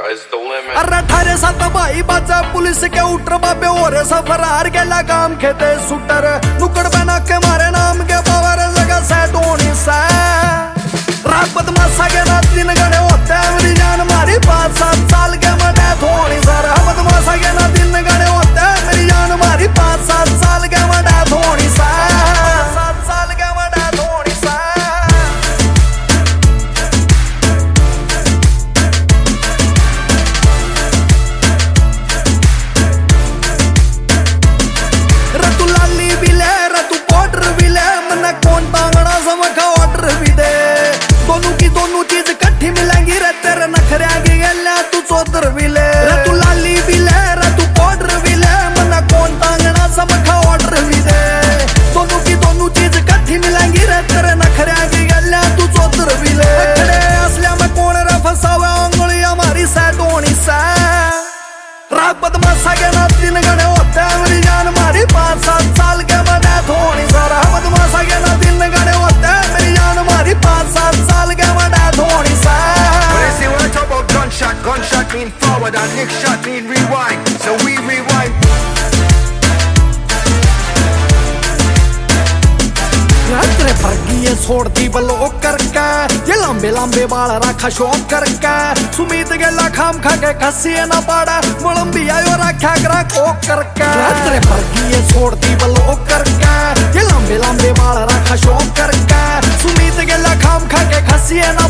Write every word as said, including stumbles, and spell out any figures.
Sky's the limit. अरे अठारह सात भाई बाजा पुलिस के उतर बाबे और सफर हार गेला काम खेते सुटर नुकड़ बना के मारे नाम के पावर जगह सेट होनी सा रात बदमाशा के रात दिन गड़े होते हैं मेरी जान मारी पाँच सात साल के मैं डेथ होनी सर बदमाशा के रात दिन गड़े होते हैं मेरी जान मारी पाँच सात साल के मैं डेथ होनी सा सात साल के मैं डेथ होनी सा रतु लाली भी ले रतु पाउडर भी ले मना कौन टांगना समझा ऑर्डर भी दे दोनों की दोनों चीज इकट्ठी मिलेंगी रे तेरे नखरे की गल्ला तू चौधर भी ले रतु लाली भी ले रतु पाउडर भी ले मना कौन टांगना समझा ऑर्डर भी दे दोनों की दोनों चीज इकट्ठी मिलेंगी रे तेरे नखरे की गल्ला तू चौधर भी ले खड़े असलिया में कौन रे फसावा उंगली हमारी सेट होनी सा रात बदमाशा के नाथ दिन गड़े होते हैं मेरी जान मारी पाँच सात साल के मैं डेथ होनी सारा बदमाशा के नाथ दिन गड़े होते हैं मेरी जान मारी पाँच सात साल के मैं डेथ होनी सा Gunshot, gunshot mean forward and next shot mean rewind. So we rewind. तेरे फर्गी ये छोड़ती बलोक करके ये लंबे लंबे बाल रखा शौक करके सुमीत गेला खाम खा के खसिए ना पाड़ा मुलम भी आयो रखा करा कोक करके तेरे फर्गी ये छोड़ती बलोक करके ये लंबे लंबे बाल रखा शौक करके सुमीत गेला खाम खा के खसिए ना